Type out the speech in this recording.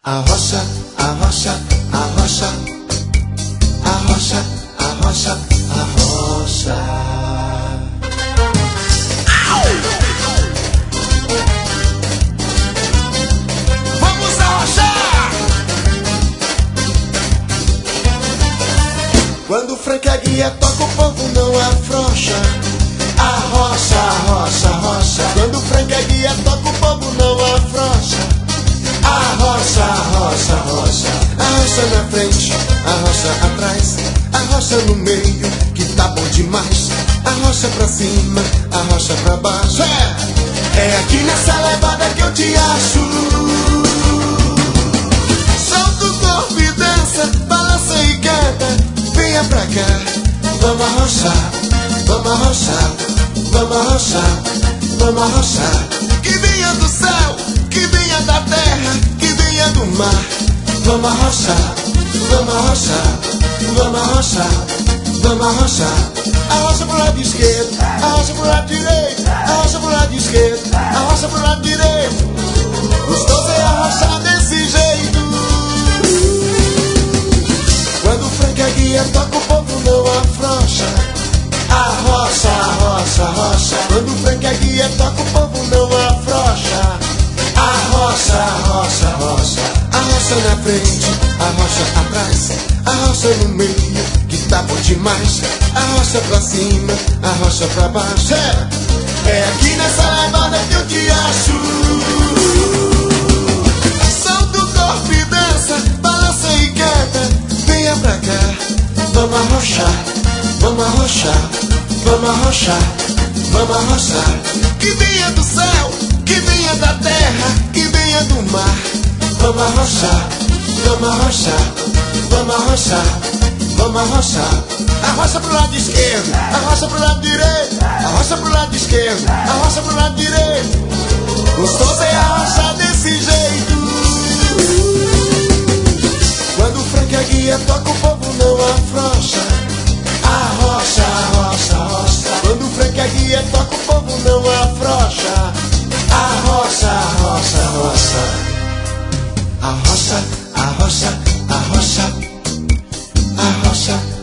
Arrocha, arrocha, arrocha, arrocha, arrocha, arrocha. Vamos arrochar! Quando o Frank Aguiar toca, o povo não afrouxa. Arrocha, arrocha, arrocha. Quando o Frank Aguiar toca, o povo não afrouxa. Arrocha, arrocha, arrocha. Arrocha na frente, arrocha atrás, arrocha no meio, que tá bom demais. Arrocha pra cima, arrocha pra baixo. É aqui nessa levada que eu te acho. Solta o corpo e dança, balança e canta. Venha pra cá, vamos arrochar, vamos arrochar, vamos arrochar, vamos arrochar. Que vinha do céu, que vinha da terra, que vinha do mar. Vamos arrochar, vamos arrochar, vamos arrochar, vamos arrochar. Arrocha pro lado esquerdo, arrocha pro lado direito, arrocha pro lado esquerdo, arrocha pro lado direito. Gostoso é arrochar desse jeito. Quando o Frank Aguiar toca, o povo não afrouxa. Arrocha, arrocha, arrocha. Quando o Frank Aguiar toca, o povo não afrouxa. Arrocha, arrocha, arrocha. Arrocha na frente, arrocha atrás, arrocha no meio, que tá bom demais. Arrocha pra cima, arrocha pra baixo. É aqui nessa levada que eu te acho. Solta o corpo e dança, balança e canta. Venha pra cá, vamos arrochar, vamos arrochar, vamos arrochar, vamos arrochar. Que vinha do céu, que vinha da terra, que vinha do mar. Vamos arrochar, vamos arrochar, vamos arrochar, vamos arrochar. Arrocha pro lado esquerdo, arrocha pro lado direito, arrocha pro lado esquerdo, arrocha pro lado direito. Gostoso é arrochar desse jeito. Quando o Frank Aguiar toca, o povo não afrouxa. Arrocha, arrocha, arrocha. Quando o Frank Aguiar toca, o povo não afrouxa. Arrocha, arrocha, arrocha. Arrocha, arrocha, arrocha, arrocha.